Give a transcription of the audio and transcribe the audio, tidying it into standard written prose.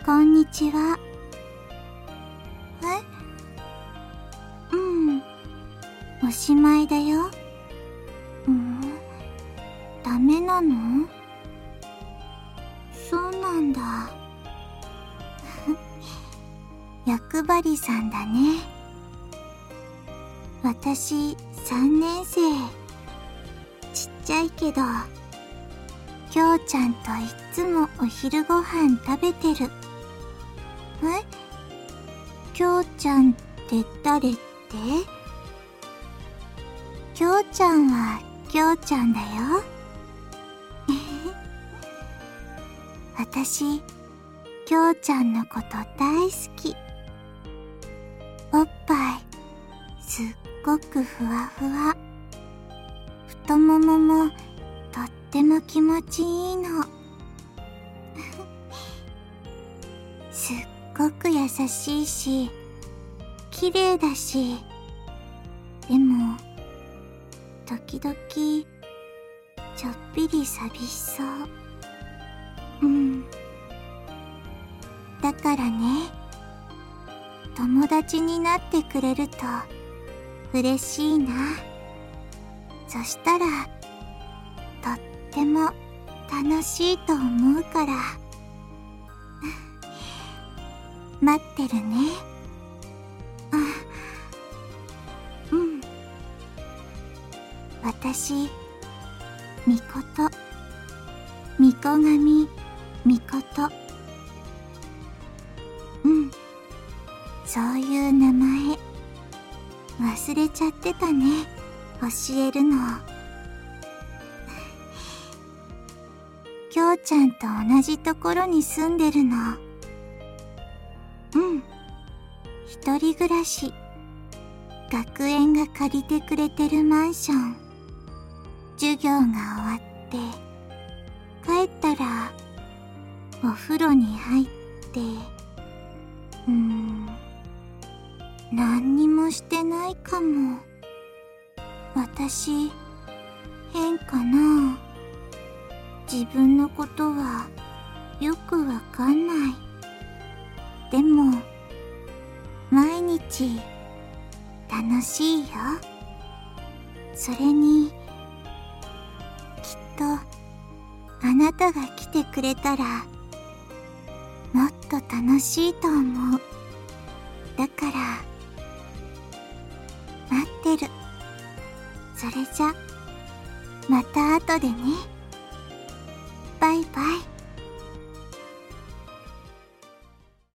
こんにちは。おしまいだよ。ダメなの？そうなんだ。欲張りさんだね。私、3年生。ちっちゃいけど、きょうちゃんといつもお昼ご飯食べてる。きょうちゃんって誰って？きょうちゃんはきょうちゃんだよ。私、きょうちゃんのこと大好き。おっぱい、すっごくふわふわ。太もももとっても気持ちいいの。すっごく優しいし、綺麗だし、でも、時々、ちょっぴり寂しそう。だからね、友達になってくれると嬉しいな。そしたら、とっても楽しいと思うから。待ってるね。私、みこと、みこがみ、みこと。そういう名前、忘れちゃってたね、教えるの。きょうちゃんと同じところに住んでるの。一人暮らし。学園が借りてくれてるマンション。授業が終わって帰ったらお風呂に入って何にもしてないかも。私変かな。自分のことはよくわかんない。でも毎日楽しいよ。それにきっとあなたが来てくれたらもっと楽しいと思う。だから待ってる。それじゃまた後でね。バイバイ。